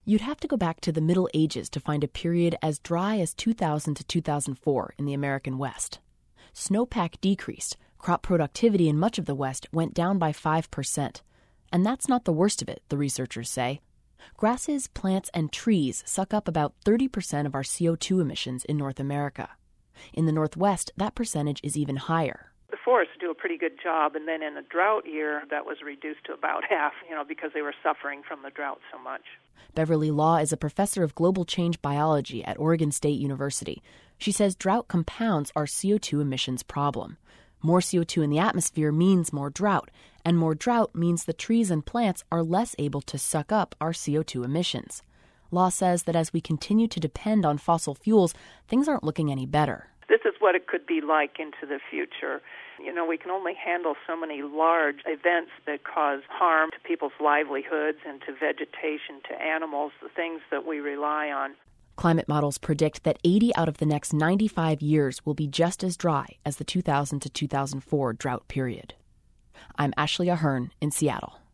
You'd have to go back to the Middle Ages to find a period as dry as 2000 to 2004 in the American West. Snowpack decreased, crop productivity in much of the West went down by 5%. And that's not the worst of it, the researchers say. Grasses, plants, and trees suck up about 30% of our CO2 emissions in North America. In the Northwest, that percentage is even higher. The forests do a pretty good job, and then in a drought year, that was reduced to about half, because they were suffering from the drought so much. Beverly Law is a professor of global change biology at Oregon State University. She says drought compounds our CO2 emissions problem. More CO2 in the atmosphere means more drought, and more drought means the trees and plants are less able to suck up our CO2 emissions. Law says that as we continue to depend on fossil fuels, things aren't looking any better. This is what it could be like into the future. We can only handle so many large events that cause harm to people's livelihoods and to vegetation, to animals, the things that we rely on. Climate models predict that 80 out of the next 95 years will be just as dry as the 2000 to 2004 drought period. I'm Ashley Ahern in Seattle.